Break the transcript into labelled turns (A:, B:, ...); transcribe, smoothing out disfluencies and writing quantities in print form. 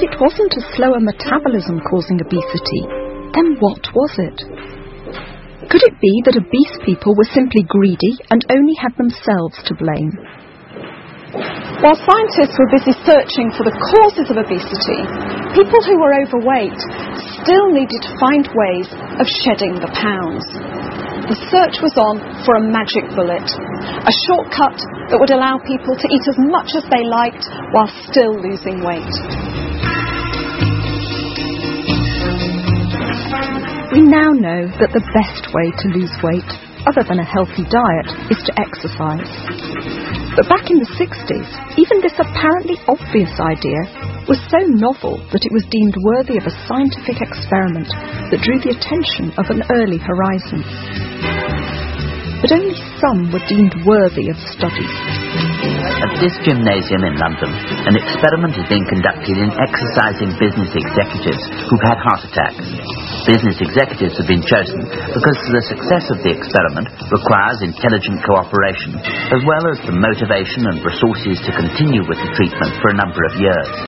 A: it wasn't a slower metabolism causing obesity, then what was it? Could it be that obese people were simply greedy and only had themselves to blame?
B: While scientists were busy searching for the causes of obesity, people who were overweight still needed to find ways of shedding the pounds. The search was on for a magic bullet, a shortcut that would allow people to eat as much as they liked while still losing weight.
A: We now know that the best way to lose weight, other than a healthy diet, is to exercise. But back in the 60s, even this apparently obvious idea was so novel that it was deemed worthy of a scientific experiment that drew the attention of an early horizon. But only some were deemed worthy of study.
C: At this gymnasium in London, an experiment is being conducted in exercising business executives who've had heart attacks. Business executives have been chosen because the success of the experiment requires intelligent cooperation, as well as the motivation and resources to continue with the treatment for a number of years.